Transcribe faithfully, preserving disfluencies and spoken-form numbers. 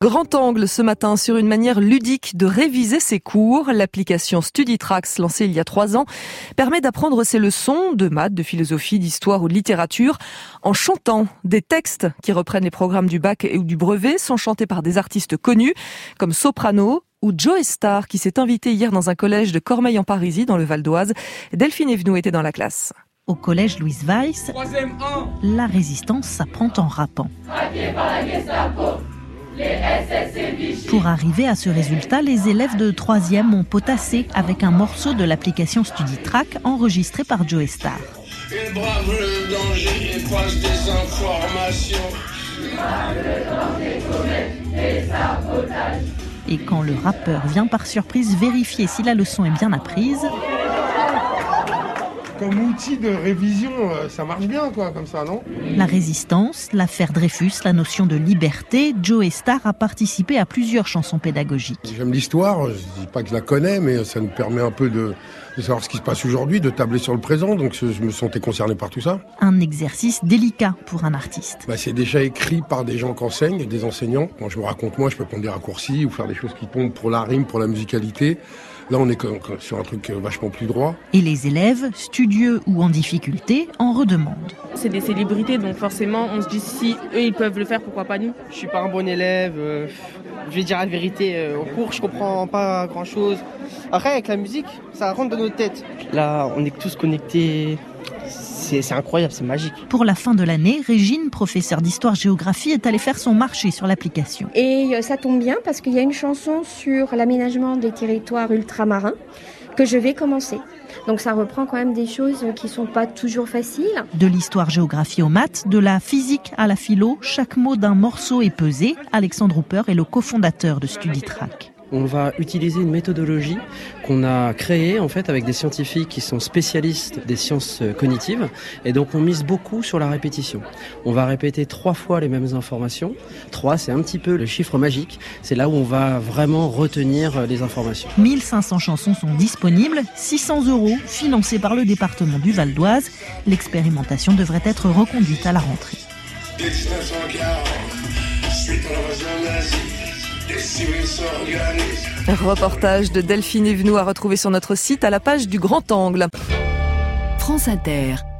Grand angle ce matin sur une manière ludique de réviser ses cours. L'application StudyTracks, lancée il y a trois ans, permet d'apprendre ses leçons de maths, de philosophie, d'histoire ou de littérature en chantant. Des textes qui reprennent les programmes du bac ou du brevet sont chantés par des artistes connus comme Soprano ou Joe Star qui s'est invité hier dans un collège de Cormeilles-en-Parisis dans le Val d'Oise. Delphine Evenou était dans la classe. Au collège Louise Weiss, la résistance s'apprend en rappant. Pour arriver à ce résultat, les élèves de troisième ont potassé avec un morceau de l'application StudyTracks enregistré par Joe Star. Il brave le danger et passe des informations. Et quand le rappeur vient par surprise vérifier si la leçon est bien apprise, comme outil de révision, ça marche bien, quoi, comme ça, non ? La résistance, l'affaire Dreyfus, la notion de liberté, Joe Star a participé à plusieurs chansons pédagogiques. J'aime l'histoire, je dis pas que je la connais, mais ça nous permet un peu de, de savoir ce qui se passe aujourd'hui, de tabler sur le présent, donc je me sentais concerné par tout ça. Un exercice délicat pour un artiste. Bah, c'est déjà écrit par des gens qui enseignent, des enseignants. Quand je me raconte moi, je peux prendre des raccourcis ou faire des choses qui tombent pour la rime, pour la musicalité. Là, on est sur un truc vachement plus droit. Et les élèves, studieux ou en difficulté, en redemandent. C'est des célébrités, donc forcément, on se dit si eux, ils peuvent le faire, pourquoi pas nous ? Je suis pas un bon élève, euh, je vais dire la vérité, euh, au cours, je comprends pas grand-chose. Après, avec la musique, ça rentre dans nos têtes. Là, on est tous connectés. C'est, c'est incroyable, c'est magique. Pour la fin de l'année, Régine, professeure d'histoire-géographie, est allée faire son marché sur l'application. Et ça tombe bien parce qu'il y a une chanson sur l'aménagement des territoires ultramarins que je vais commencer. Donc ça reprend quand même des choses qui sont pas toujours faciles. De l'histoire-géographie aux maths, de la physique à la philo, chaque mot d'un morceau est pesé. Alexandre Hooper est le cofondateur de StudyTracks. On va utiliser une méthodologie qu'on a créée en fait avec des scientifiques qui sont spécialistes des sciences cognitives et donc on mise beaucoup sur la répétition. On va répéter trois fois les mêmes informations. Trois, c'est un petit peu le chiffre magique. C'est là où on va vraiment retenir les informations. mille cinq cents chansons sont disponibles, six cents euros financés par le département du Val d'Oise. L'expérimentation devrait être reconduite à la rentrée. Reportage de Delphine Evenou à retrouver sur notre site à la page du Grand Angle. France Inter.